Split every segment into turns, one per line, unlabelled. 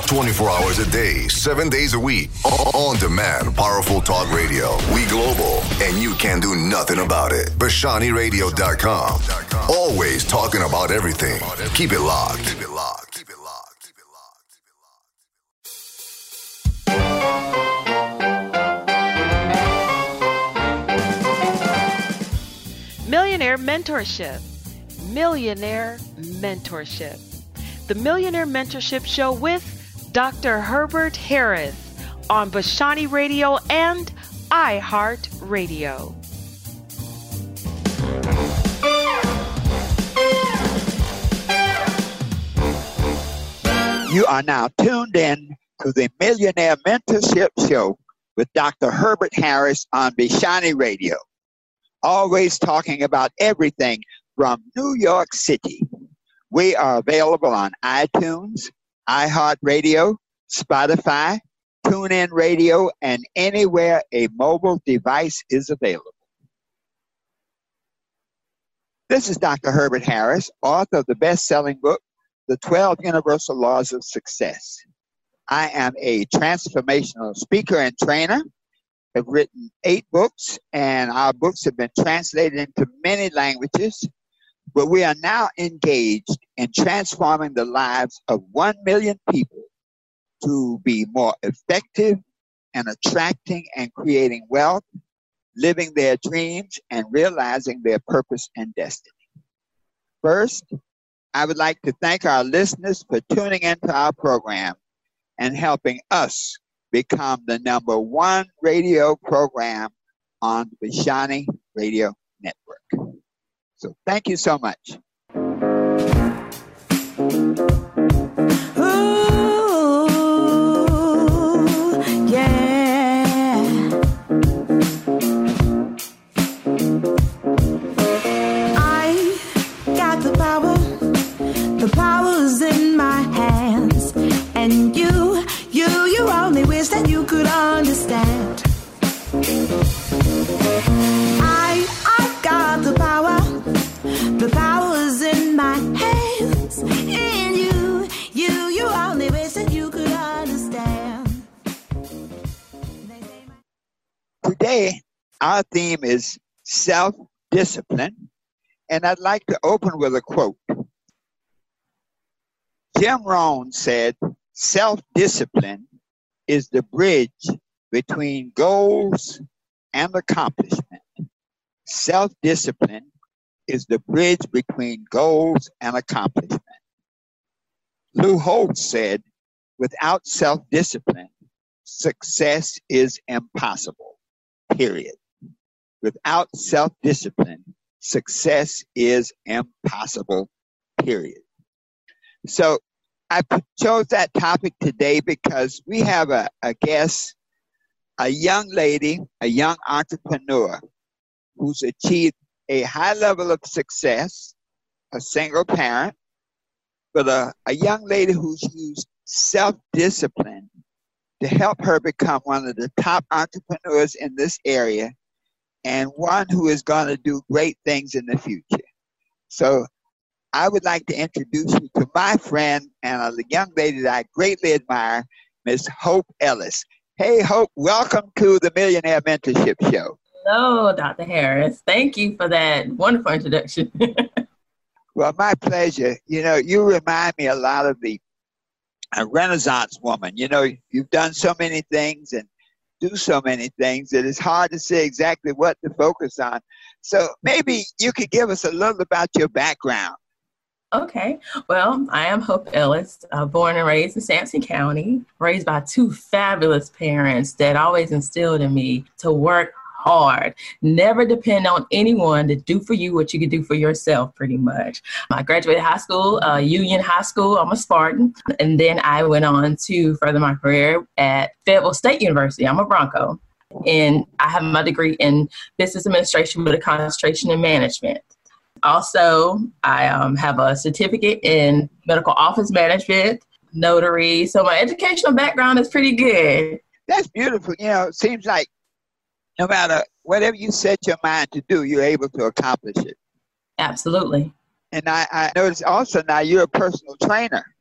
24 hours a day, 7 days a week. On demand, powerful talk radio. We global, and you can do nothing about it. BashaniRadio.com. Always talking about everything. Keep it locked. Keep it locked. Keep it locked. Keep it
locked. Millionaire Mentorship. Millionaire Mentorship. The Millionaire Mentorship Show with Dr. Herbert Harris on Bashani Radio and iHeart Radio.
You are now tuned in to the Millionaire Mentorship Show with Dr. Herbert Harris on Bashani Radio. Always talking about everything from New York City. We are available on iTunes, iHeartRadio, Spotify, TuneIn Radio, and anywhere a mobile device is available. This is Dr. Herbert Harris, author of the best-selling book, The 12 Universal Laws of Success. I am a transformational speaker and trainer. I've written 8 books, and our books have been translated into many languages. But we are now engaged in transforming the lives of 1 million people to be more effective in attracting and creating wealth, living their dreams, and realizing their purpose and destiny. First, I would like to thank our listeners for tuning into our program and helping us become the #1 radio program on the Bashani Radio Network. So thank you so much. Today, our theme is self-discipline, and I'd like to open with a quote. Jim Rohn said, "Self-discipline is the bridge between goals and accomplishment." Self-discipline is the bridge between goals and accomplishment. Lou Holtz said, "Without self-discipline, success is impossible." Period. Without self-discipline, success is impossible. Period. So I chose that topic today because we have a guest, a young lady, a young entrepreneur who's achieved a high level of success, a single parent, but a young lady who's used self-discipline to help her become one of the top entrepreneurs in this area and one who is going to do great things in the future. So I would like to introduce you to my friend and a young lady that I greatly admire, Miss Hope Ellis. Hey, Hope, welcome to the Millionaire Mentorship Show.
Hello, Dr. Harris. Thank you for that wonderful introduction.
Well, my pleasure. You know, you remind me a lot of a Renaissance woman. You know, you've done so many things and do so many things that it's hard to say exactly what to focus on. So maybe you could give us a little about your background.
Okay. Well, I am Hope Ellis, born and raised in Sampson County, raised by 2 fabulous parents that always instilled in me to work hard, never depend on anyone to do for you what you can do for yourself, pretty much. I graduated high school, Union High School. I'm a Spartan. And then I went on to further my career at Fayetteville State University. I'm a Bronco. And I have my degree in business administration with a concentration in management. Also, I have a certificate in medical office management, notary. So my educational background is pretty good.
That's beautiful. You know, it seems like no matter whatever you set your mind to do, you're able to accomplish it.
Absolutely.
And I noticed also now you're a personal trainer.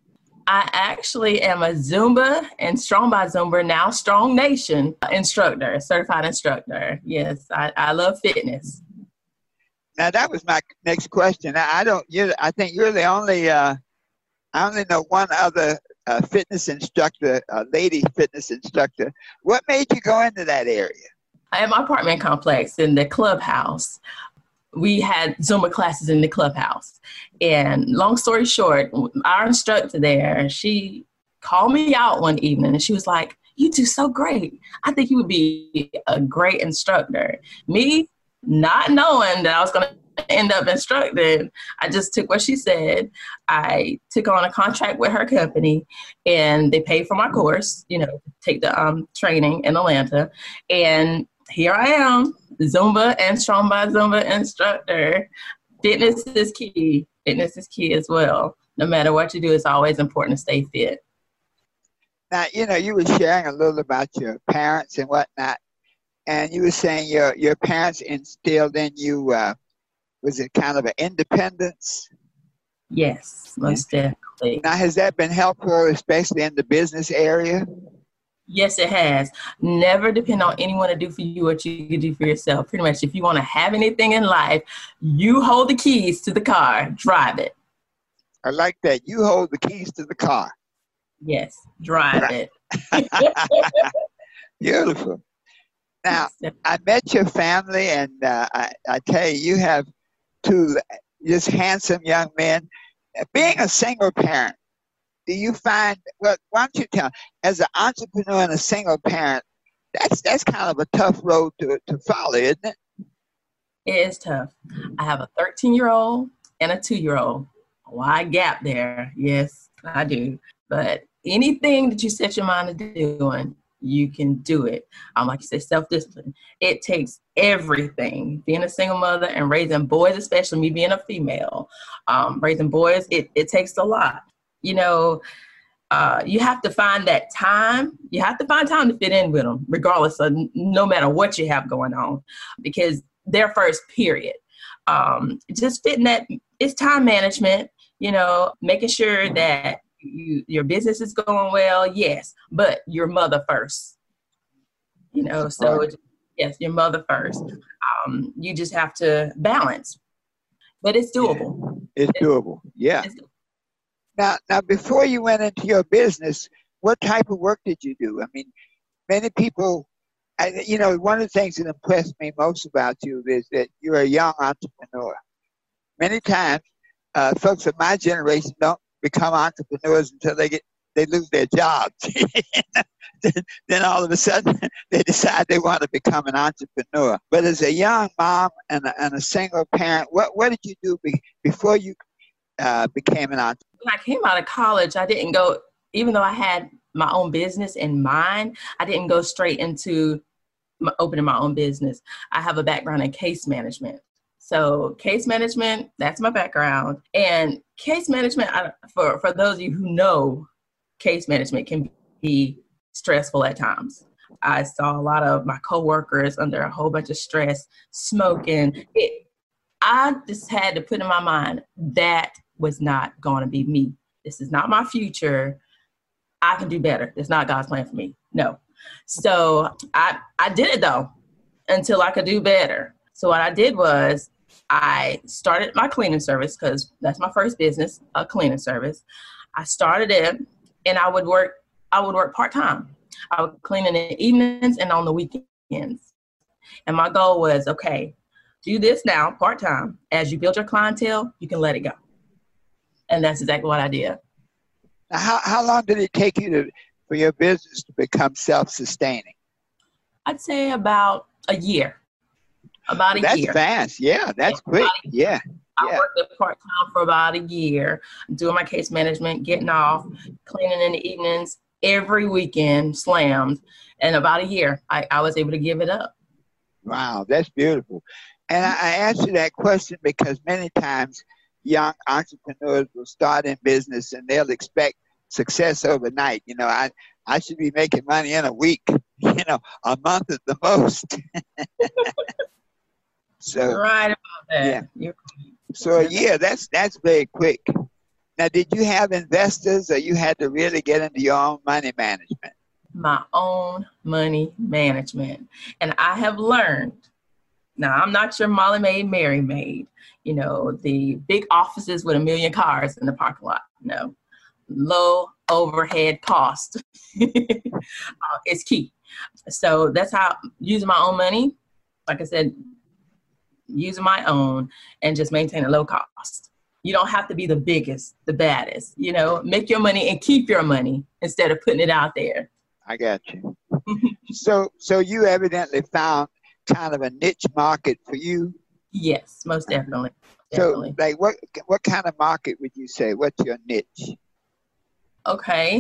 I actually am a Zumba and Strong by Zumba, now Strong Nation instructor, certified instructor. Yes, I love fitness.
Now that was my next question. I think you're the only. I only know one other fitness instructor, lady fitness instructor. What made you go into that area?
I have my apartment complex in the clubhouse. We had Zumba classes in the clubhouse. And long story short, our instructor there, she called me out one evening and she was like, "You do so great. I think you would be a great instructor." Me, not knowing that I was going to end up instructing, I just took what she said. I took on a contract with her company and they paid for my course, take the training in Atlanta. And here I am, Zumba and Strong by Zumba instructor. Fitness is key. Fitness is key as well. No matter what you do, it's always important to stay fit.
Now, you were sharing a little about your parents and whatnot, and you were saying your parents instilled in you, was it kind of an independence?
Yes, most definitely.
Now, has that been helpful, especially in the business area?
Yes, it has. Never depend on anyone to do for you what you can do for yourself. Pretty much, if you want to have anything in life, you hold the keys to the car, drive it.
I like that. You hold the keys to the car.
Yes, drive it.
Beautiful. Now, I met your family, and I tell you, you have two just handsome young men. Being a single parent, do you find, well, why don't you tell, as an entrepreneur and a single parent, that's kind of a tough road to follow, isn't it?
It is tough. I have a 13-year-old and a 2-year-old. Wide gap there. Yes, I do. But anything that you set your mind to doing, you can do it. Like you said, self-discipline. It takes everything. Being a single mother and raising boys, especially me being a female, raising boys, it takes a lot. You have to find that time. You have to find time to fit in with them, regardless of no matter what you have going on, because they're first, period. Just fitting that, it's time management, making sure that your business is going well, yes, but your mother first, so yes, your mother first. You just have to balance, but it's doable.
It's doable. Yeah. It's doable. Now, before you went into your business, what type of work did you do? I mean, many people, one of the things that impressed me most about you is that you're a young entrepreneur. Many times, folks of my generation don't become entrepreneurs until they lose their jobs. Then all of a sudden, they decide they want to become an entrepreneur. But as a young mom and a single parent, what did you do before you became an entrepreneur?
When I came out of college, I didn't go, even though I had my own business in mind, I didn't go straight into opening my own business. I have a background in case management. So case management, that's my background. And case management, for those of you who know, case management can be stressful at times. I saw a lot of my coworkers under a whole bunch of stress, smoking. I just had to put in my mind that was not going to be me. This is not my future. I can do better. It's not God's plan for me. No. So I did it though, until I could do better. So what I did was I started my cleaning service, because that's my first business, a cleaning service. I started it, and I would work part-time. I would clean in the evenings and on the weekends. And my goal was, okay, do this now part-time. As you build your clientele, you can let it go. And that's exactly what I did.
Now, how long did it take you for your business to become self-sustaining?
I'd say about a year.
That's fast. Yeah, that's quick. Yeah.
I worked at part-time for about a year, doing my case management, getting off, cleaning in the evenings, every weekend, slammed. And about a year, I was able to give it up.
Wow, that's beautiful. And I asked you that question because many times young entrepreneurs will start in business and they'll expect success overnight. I should be making money in a week, a month at the most. So
you're right about that.
Yeah. So a year, that's very quick. Now, did you have investors, or you had to really get into your own money management?
My own money management. And I have learned, now I'm not your Molly Maid, Mary Maid, the big offices with 1 million cars in the parking lot. No, low overhead cost is key. So that's how, using my own money, like I said, using my own and just maintain a low cost. You don't have to be the biggest, the baddest, make your money and keep your money instead of putting it out there.
I got you. So you evidently found kind of a niche market for you.
Yes, most definitely.
So, like, what kind of market would you say? What's your niche?
Okay.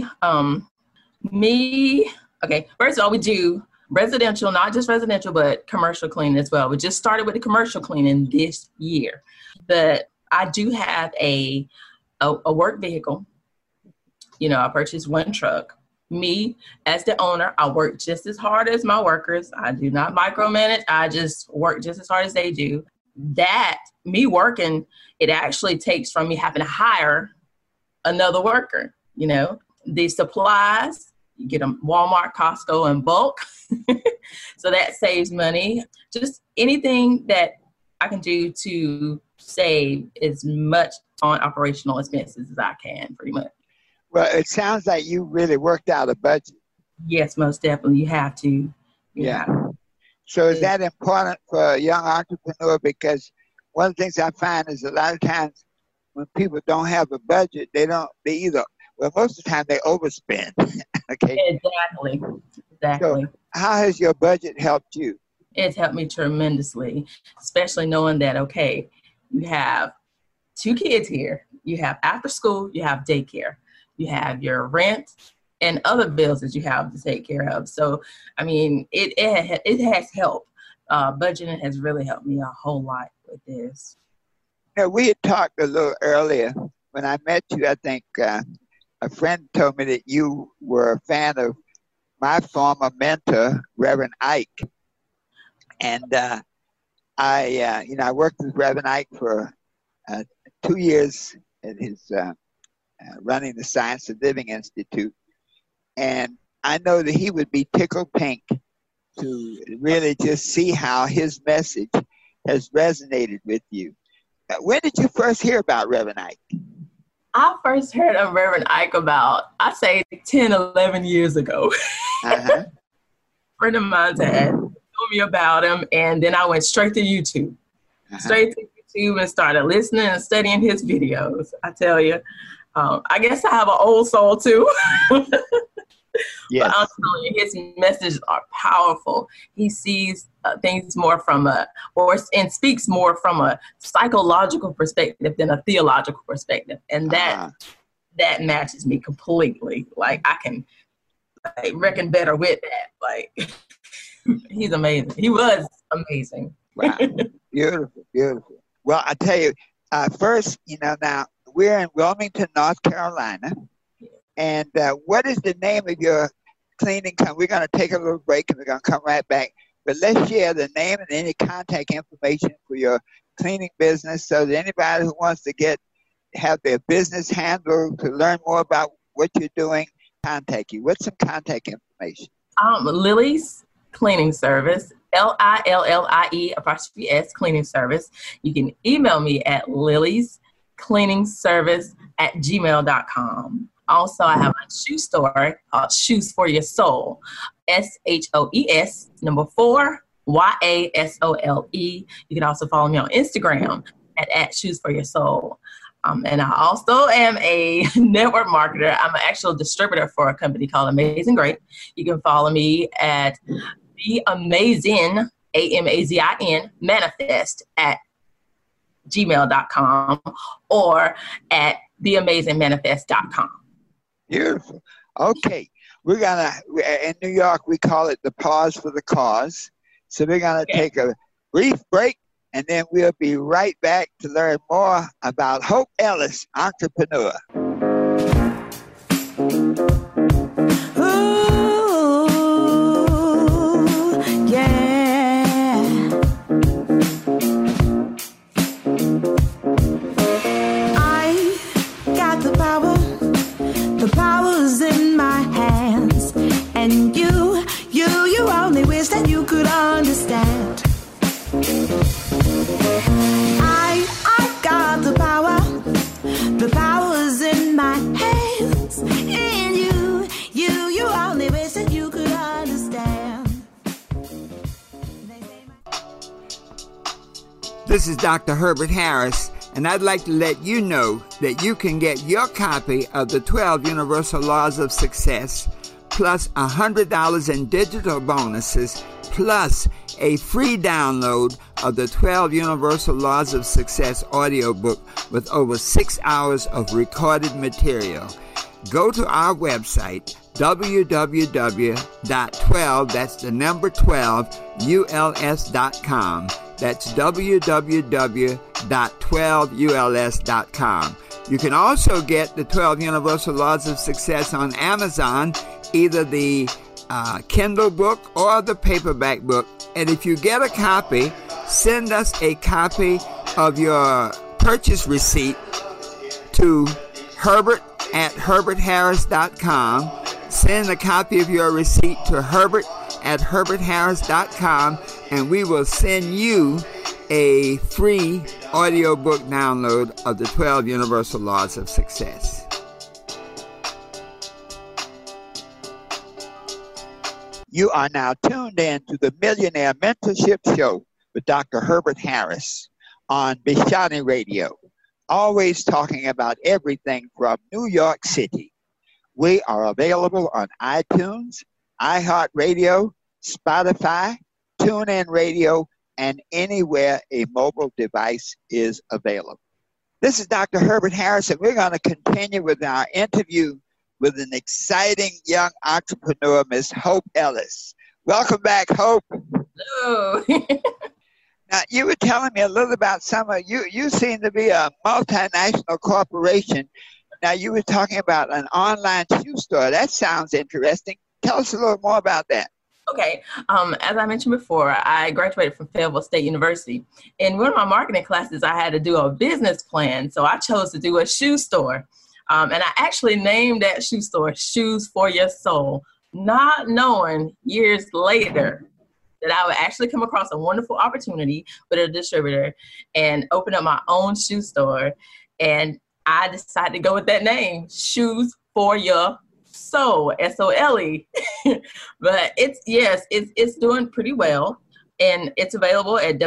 First of all, we do residential, not just residential, but commercial cleaning as well. We just started with the commercial cleaning this year, but I do have a work vehicle. I purchased one truck. Me, as the owner, I work just as hard as my workers. I do not micromanage. I just work just as hard as they do. That, me working, it actually takes from me having to hire another worker. The supplies, you get them Walmart, Costco in bulk. So that saves money. Just anything that I can do to save as much on operational expenses as I can, pretty much.
Well, it sounds like you really worked out a budget.
Yes, most definitely. You have to.
Yeah. So is that important for a young entrepreneur? Because one of the things I find is a lot of times when people don't have a budget, most of the time they overspend. Okay.
Exactly.
So how has your budget helped you?
It's helped me tremendously, especially knowing that, okay, you have 2 kids here. You have after school, you have daycare. You have your rent and other bills that you have to take care of. So, I mean, it has helped. Budgeting has really helped me a whole lot with this.
Now, we had talked a little earlier. When I met you, I think a friend told me that you were a fan of my former mentor, Reverend Ike. And I worked with Reverend Ike for 2 years at his running the Science of Living Institute. And I know that he would be tickled pink to really just see how his message has resonated with you. When did you first hear about Reverend Ike?
I first heard of Reverend Ike about, I'd say 10, 11 years ago.
Uh-huh.
A friend of mine had told me about him, and then I went straight to YouTube. Straight to YouTube and started listening and studying his videos. I tell you, I guess I have an old soul too.
Yes.
But I'm telling you, his messages are powerful. He sees things more and speaks more from a psychological perspective than a theological perspective. And that matches me completely. Like, I can reckon better with that. Like, he's amazing. He was amazing.
Wow. Beautiful, beautiful. Well, I tell you, first, now we're in Wilmington, North Carolina. And what is the name of your cleaning company? We're going to take a little break and we're going to come right back. But let's share the name and any contact information for your cleaning business so that anybody who wants to have their business handled, to learn more about what you're doing, contact you. What's some contact information?
Lily's Cleaning Service, LILLIE_S Cleaning Service. You can email me at liliescleaningservice@gmail.com. Also, I have a shoe store called Shoes for Your Soul, SHOES 4 YASOLE. You can also follow me on Instagram at Shoes for Your Soul. And I also am a network marketer. I'm an actual distributor for a company called Amazing Great. You can follow me at The Amazing, AMAZIN, Manifest at gmail.com or at theamazingmanifest.com.
Beautiful. Okay. We're going to, in New York, we call it the pause for the cause. So we're going to take a brief break, and then we'll be right back to learn more about Hope Ellis, entrepreneur.
Ooh, yeah. I got the
This is Dr. Herbert Harris, and I'd like to let you know that you can get your copy of the 12 Universal Laws of Success, plus $100 in digital bonuses, plus a free download of the 12 Universal Laws of Success audiobook with over 6 hours of recorded material. Go to our website, www.12, that's the number 12, uls.com. That's www.12uls.com. You can also get the 12 Universal Laws of Success on Amazon, either the Kindle book or the paperback book. And if you get a copy, send us a copy of your purchase receipt to Herbert@herbertharris.com. Send a copy of your receipt to Herbert@herbertharris.com, and we will send you a free audiobook download of the 12 Universal Laws of Success.
You are now tuned in to the Millionaire Mentorship Show with Dr. Herbert Harris on Bishani Radio, always talking about everything from New York City. We are available on iTunes, iHeartRadio, Spotify, TuneIn Radio, and anywhere a mobile device is available. This is Dr. Herbert Harris, and we're going to continue with our interview with an exciting young entrepreneur, Miss Hope Ellis. Welcome back, Hope.
Hello.
Now, you were telling me a little about some of you. You seem to be a multinational corporation. Now, you were talking about an online shoe store. That sounds interesting. Tell us a little more about that.
Okay. As I mentioned before, I graduated from Fayetteville State University. In one of my marketing classes, I had to do a business plan. So I chose to do a shoe store. And I actually named that shoe store Shoes for Your Soul, not knowing years later that I would actually come across a wonderful opportunity with a distributor and open up my own shoe store. And I decided to go with that name, Shoes for Your Soul, S-O-L-E. But it's doing pretty well. And it's available at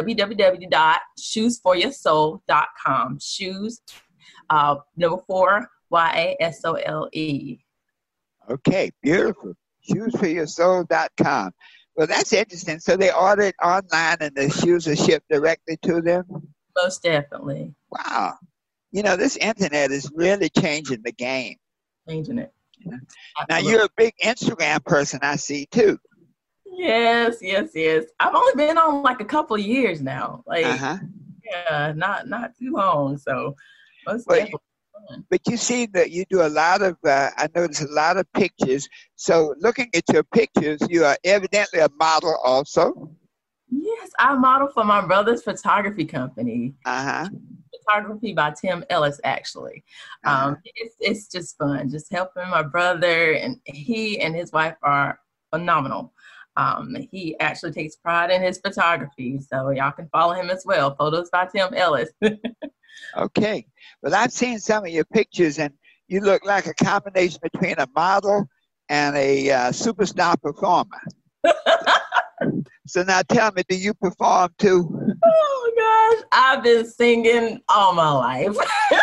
www.shoesforyoursoul.com. Shoes, number 4, YASOLE.
Okay, beautiful. Shoesforyoursoul.com. Well, that's interesting. So they order it online and the shoes are shipped directly to them?
Most definitely.
Wow. You know, this internet is really changing the game.
Changing it.
Yeah. Now, you're a big Instagram person, I see, too.
Yes. I've only been on like a couple of years now. Yeah, not too long. So most definitely.
But you see that you do a lot of, I notice a lot of pictures. So looking at your pictures, you are evidently a model also.
Yes, I model for my brother's photography company. Photography by Tim Ellis, actually. It's just fun, just helping my brother, and he and his wife are phenomenal. He actually takes pride in his photography, so y'all can follow him as well. Photos by Tim Ellis.
Okay. Well, I've seen some of your pictures, and you look like a combination between a model and a superstar performer. So now tell me, do you perform too?
Oh, gosh. I've been singing all my life.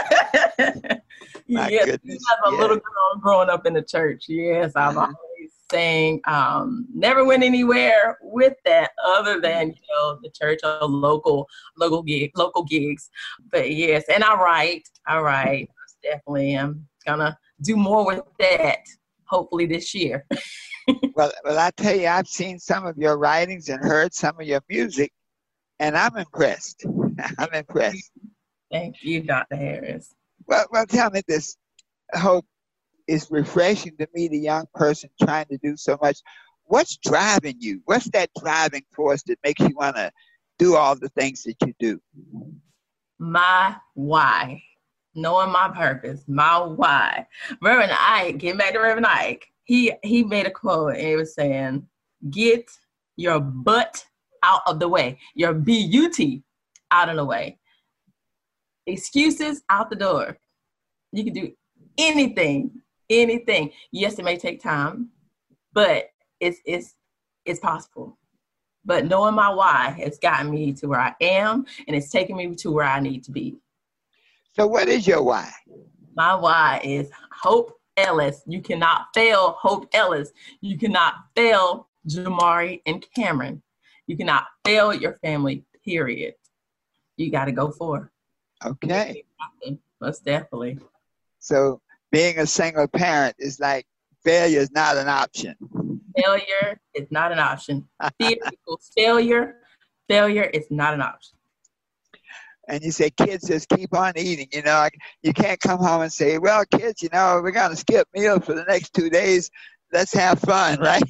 Yes, as a little girl growing up in the church. Yes, I've always sang. Never went anywhere with that other than, the church or local gigs. But yes, and I write. Definitely am gonna do more with that, hopefully this year.
Well, I tell you, I've seen some of your writings and heard some of your music, and I'm impressed. I'm impressed.
Thank you, Dr. Harris.
Well, tell me this, Hope. It's refreshing to meet a young person trying to do so much. What's driving you? What's that driving force that makes you want to do all the things that you do?
My why. Knowing my purpose. My why. Reverend Ike, getting back to Reverend Ike, he made a quote, and it was saying, get your butt out of the way. Your B-U-T out of the way. Excuses out the door. You can do anything. Yes, it may take time, but it's possible. but knowing my why has gotten me to where I am, and it's taken me to where I need to be.
So what is your why?
My why is Hope Ellis. You cannot fail Hope Ellis. You cannot fail Jamari and Cameron. You cannot fail your family, period. You got to go for it.
Okay.
Most definitely.
So being a single parent is like failure is not an option.
Failure is not an option. Fear equals failure. Failure is not an option.
And you say kids just keep on eating, you know, like you can't come home and say, well, kids, you know, we're going to skip meals for the next 2 days. Let's have fun, right?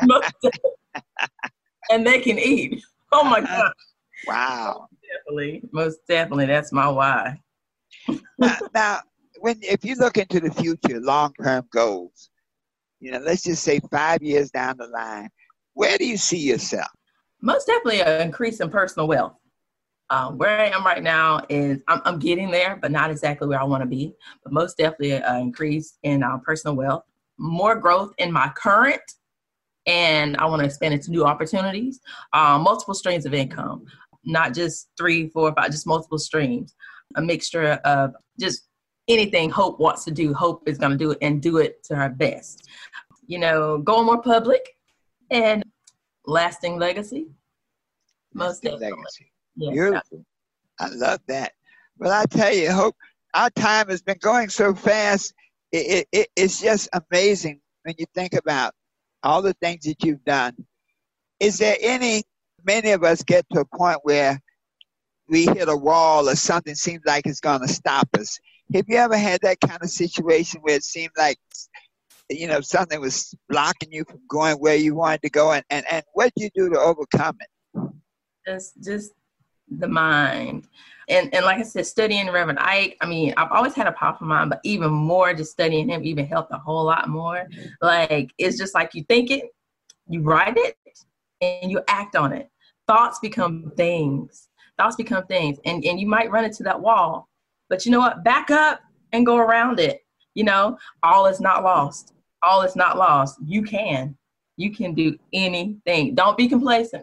And they can eat. Oh my gosh.
Wow.
Most definitely. That's my why.
Now, if you look into the future, long-term goals, you know, let's just say 5 years down the line, where do you see yourself?
Most definitely an increase in personal wealth. Where I am right now is I'm getting there, but not exactly where I want to be. But most definitely an increase in personal wealth, more growth in my current, and I want to expand into new opportunities, multiple streams of income, not just 3, 4, 5, just multiple streams, a mixture of just anything Hope wants to do. Hope is going to do it and do it to her best. You know, going more public and lasting legacy. Most definitely.
Legacy.
Yeah.
Beautiful. I love that. Well, I tell you, Hope, our time has been going so fast. It's just amazing when you think about all the things that you've done. Is there many of us get to a point where we hit a wall or something seems like it's going to stop us. Have you ever had that kind of situation where it seemed like, you know, something was blocking you from going where you wanted to go? And what did you do to overcome it?
Just the mind. And like I said, studying Reverend Ike, I mean, I've always had a powerful mind, but even more just studying him even helped a whole lot more. Like, it's just like you think it, you write it, and you act on it. Thoughts become things. And you might run into that wall. But you know what? Back up and go around it. You know, all is not lost. All is not lost. You can do anything. Don't be complacent.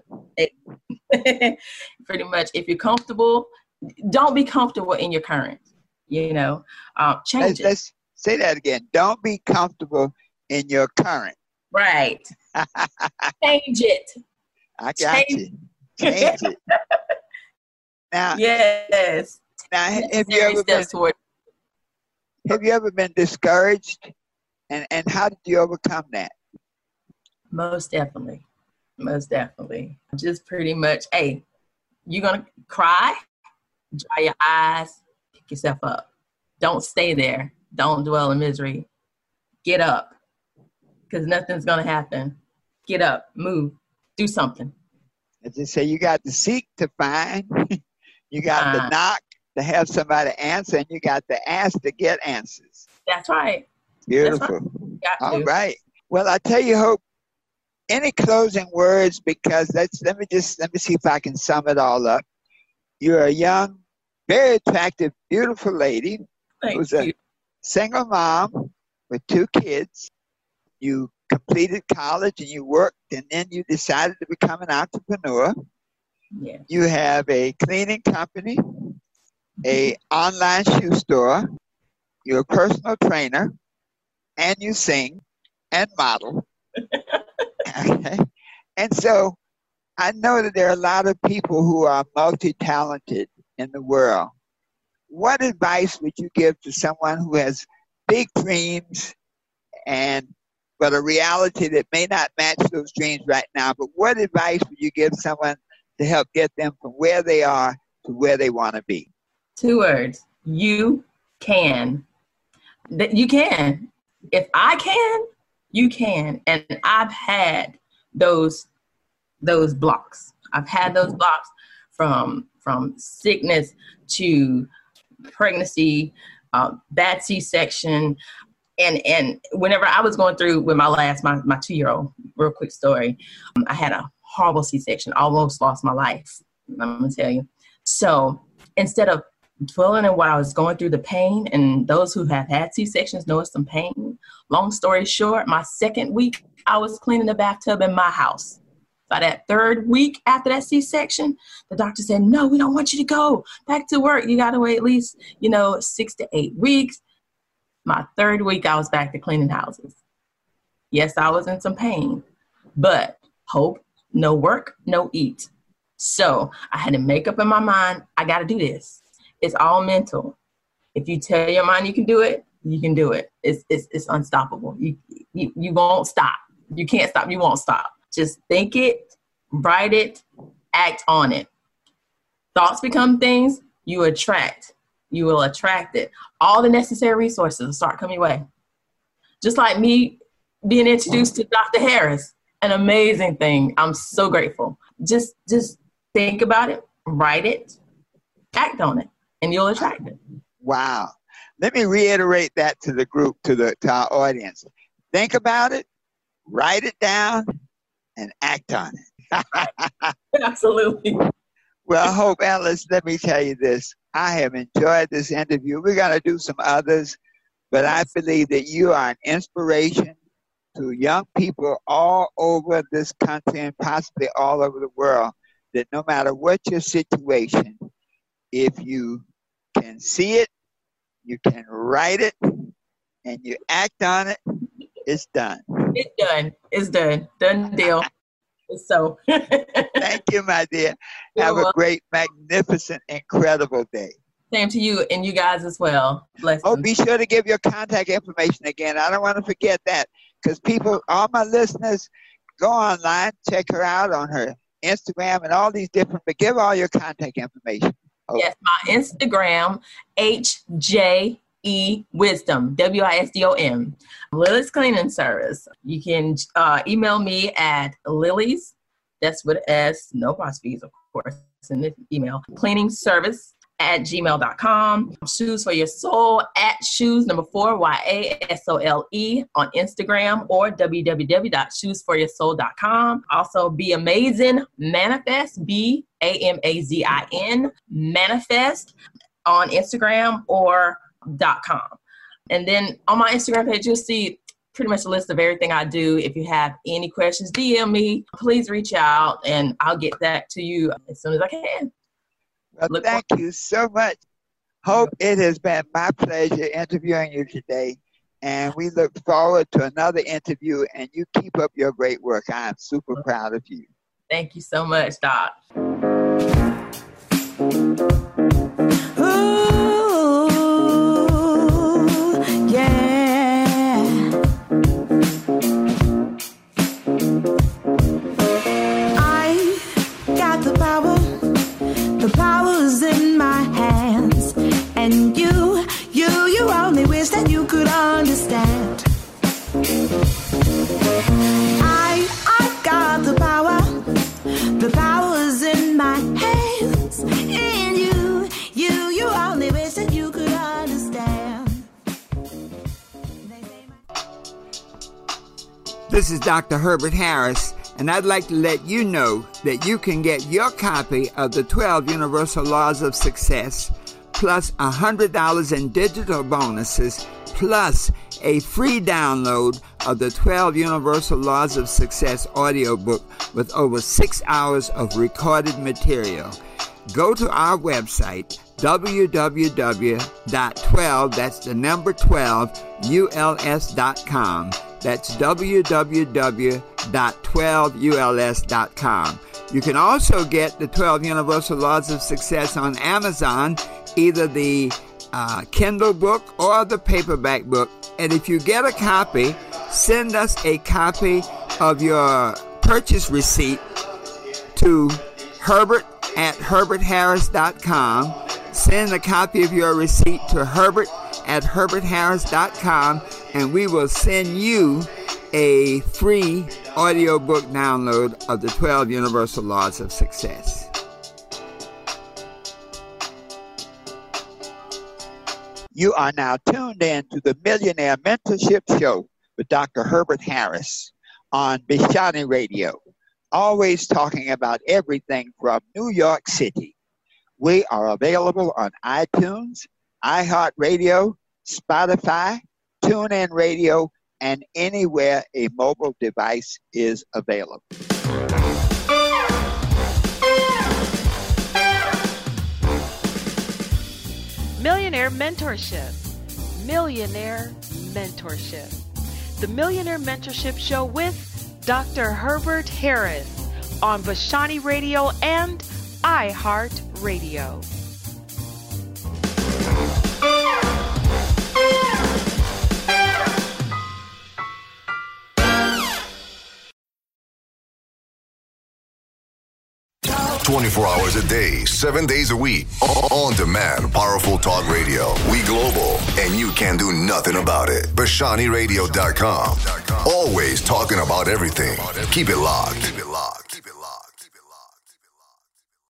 Pretty much, if you're comfortable, don't be comfortable in your current. You know, change it.
Let's say that again. Don't be comfortable in your current.
Right. Change it.
I got you. Change it. Now,
yes.
Now, have you ever been discouraged? And how did you overcome that?
Most definitely. Just pretty much, hey, you're going to cry, dry your eyes, pick yourself up. Don't stay there. Don't dwell in misery. Get up, because nothing's going to happen. Get up, move, do something.
As they say, you got to seek to find, you got to knock to have somebody answer, and you got to ask to get answers.
That's right.
Beautiful.
That's right.
All right. Well, I tell you, Hope, any closing words? Because let me see if I can sum it all up. You're a young, very attractive, beautiful lady who's a single mom with 2 kids. You completed college and you worked, and then you decided to become an entrepreneur.
Yeah.
You have a cleaning company, a online shoe store. You're a personal trainer, and you sing and model. Okay. And so I know that there are a lot of people who are multi-talented in the world. What advice would you give to someone who has big dreams but a reality that may not match those dreams right now? But what advice would you give someone to help get them from where they are to where they want to be?
2 words. You can. You can. If I can, you can. And I've had those blocks. I've had those blocks from sickness to pregnancy, bad C-section. And whenever I was going through with my 2-year-old, real quick story, I had a horrible C-section, almost lost my life, I'm going to tell you. So instead of dwelling on what I was going through, the pain, and those who have had C-sections know it's some pain. Long story short, my 2nd week, I was cleaning the bathtub in my house. By that third week after that C-section, the doctor said, no, we don't want you to go back to work. You got to wait at least, 6 to 8 weeks. My third week, I was back to cleaning houses. Yes, I was in some pain, but hope, no work, no eat. So I had to make up in my mind, I got to do this. It's all mental. If you tell your mind you can do it, you can do it. It's unstoppable. You won't stop. You can't stop. You won't stop. Just think it, write it, act on it. Thoughts become things you attract. You will attract it. All the necessary resources will start coming your way. Just like me being introduced to Dr. Harris, an amazing thing. I'm so grateful. Just think about it, write it, act on it, and you'll attract it.
Wow. Let me reiterate that to the group, to our audience. Think about it, write it down, and act on it.
Absolutely.
Well, Hope Ellis, let me tell you this. I have enjoyed this interview. We're going to do some others, but I believe that you are an inspiration to young people all over this country and possibly all over the world, that no matter what your situation, if you can see it, you can write it, and you act on it, it's done.
It's done. It's done. Done deal. So.
Thank you, my dear. Have a great, magnificent, incredible day.
Same to you and you guys as well. Bless
Oh,
them.
be sure to give your contact information again. I don't want to forget that, because people, all my listeners, go online, check her out on her Instagram and all these different, but give all your contact information. Oh.
Yes, my Instagram, HJE Wisdom, WISDOM, Lily's Cleaning Service. You can email me at Lily's, that's with S, no apostrophes, of course, in the email, cleaning service @gmail.com. Shoes for Your Soul at shoes 4 YASOLE on Instagram or www.shoesforyoursoul.com. Also, Be Amazing Manifest, BAMAZIN Manifest on Instagram or .com. And then on my Instagram page, you'll see pretty much a list of everything I do. If you have any questions, DM me. Please reach out and I'll get that to you as soon as I can.
Well, thank you so much. Hope, it has been my pleasure interviewing you today, and we look forward to another interview, and you keep up your great work. I am super proud of you.
Thank you so much, Doc.
Ooh, yeah. I got the power. The power's in my hands, and you only wish that you could understand. I got the power's in my hands, and you only wish that you could understand.
This is Dr. Herbert Harris, and I'd like to let you know that you can get your copy of the 12 Universal Laws of Success, plus $100 in digital bonuses, plus a free download of the 12 Universal Laws of Success audiobook with over 6 hours of recorded material. Go to our website, www.12, that's the number 12, uls.com. That's www.12uls.com. You can also get the 12 Universal Laws of Success on Amazon, either the Kindle book or the paperback book. And if you get a copy, send us a copy of your purchase receipt to Herbert@herbertharris.com. Send a copy of your receipt to Herbert@herbertharris.com, and we will send you a free audiobook download of the 12 Universal Laws of Success.
You are now tuned in to the Millionaire Mentorship Show with Dr. Herbert Harris on Bishani Radio, always talking about everything from New York City. We are available on iTunes, iHeartRadio, Spotify, TuneIn Radio, and anywhere a mobile device is available.
Millionaire Mentorship. Millionaire Mentorship. The Millionaire Mentorship Show with Dr. Herbert Harris on Vashani Radio and iHeart Radio.
"24 hours a day, 7 days a week. On demand, powerful talk radio. We global, and you can do nothing about it. BashaniRadio.com. Always talking about everything. Keep it locked.